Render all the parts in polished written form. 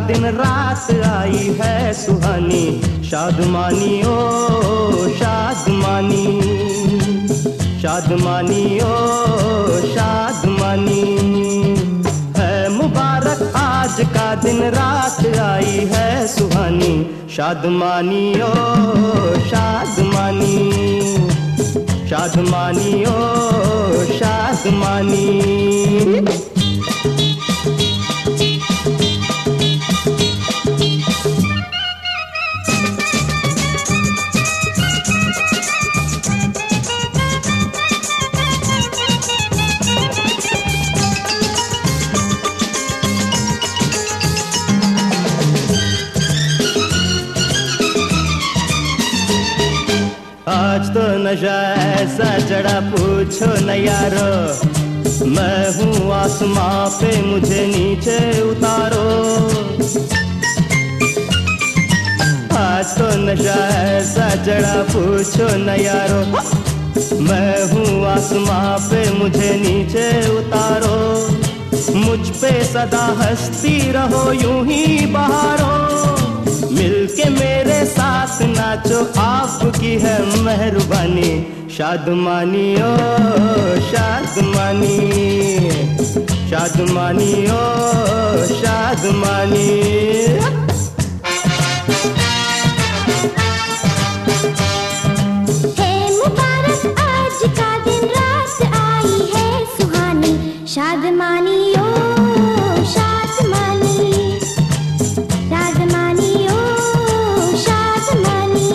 दिन रात आई है सुहानी, शादमानी ओ शादमानी, शादमानी ओ शादमानी। है मुबारक आज का दिन रात आई है सुहानी, शादमानी ओ शादमानी, शादमानी ओ शादमानी। आज तो नशा ऐसा चढ़ा पूछो न यारो, मैं हूँ आसमां पे मुझे नीचे उतारो। आज तो नशा ऐसा चढ़ा पूछो न यारो, मैं हूँ आसमां पे मुझे नीचे उतारो। मुझ पे सदा हंसती रहो यूं ही बहारो, मिलके मेरे साथ नाचो आपकी है मेहरबानी, शादमानी ओ शादमानी, शादमानी ओ शादमानी। है मुबारक आज का दिन रात आई है सुहानी, शादमानी ओ शादमानी, शादमानी ओ शादमानी।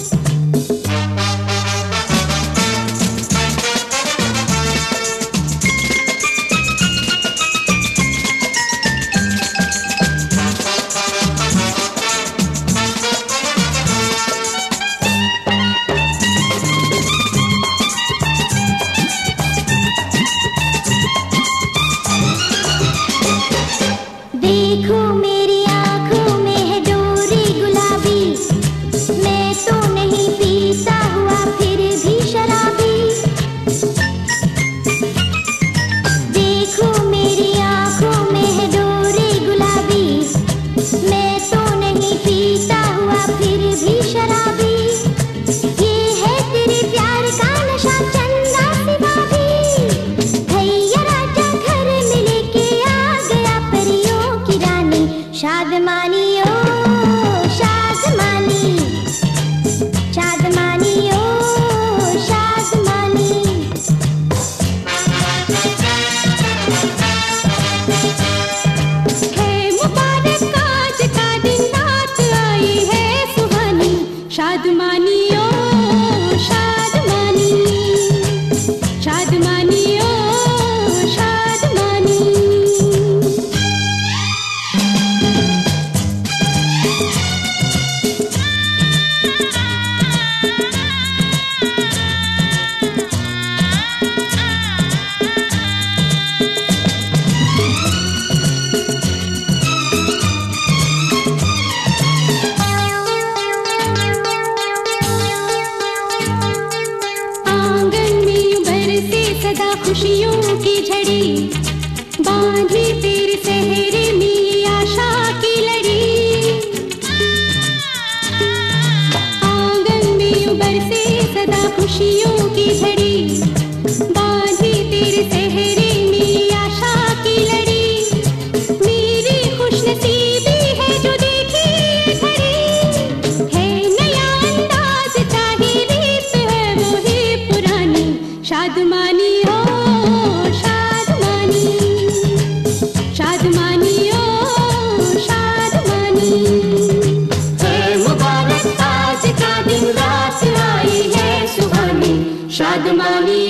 देखो मेरी आँखों में है डोरी गुलाबी, मैं तो नहीं पीता हुआ फिर भी शराबी। देखो मेरी आँखों में है डोरी गुलाबी, मैं तो नहीं पीता हुआ फिर भी शराबी। ये है तेरे प्यार का नशा चंदा सिवा भी, भैया राजा घर में लेके आ गया परियों की रानी, शादमानी ओ शादमानी, शादमानी ओ शादमानी। है मुबारक आज का दिन रात आई है सुहानी, शादमानी ओ शादमानी, शादमानी ओ शादमानी। आंगन में उभर से सदा खुशियों की झड़ी, बांधी तेरे सहरे में आशा की लड़ी। आंगन में उभर से सदा खुशियों की झड़ी, बांधी तेरे सहरे में आशा की लड़ी। मेरी खुशनसीबी है जो देखी घड़ी, है नया अंदाज चाहे रीत है वो ही पुरानी, शादमानी ओ शादमानी, शादमानी ओ शादमानी। है मुबारक आज का दिन रात आई है सुहानी, शादमानी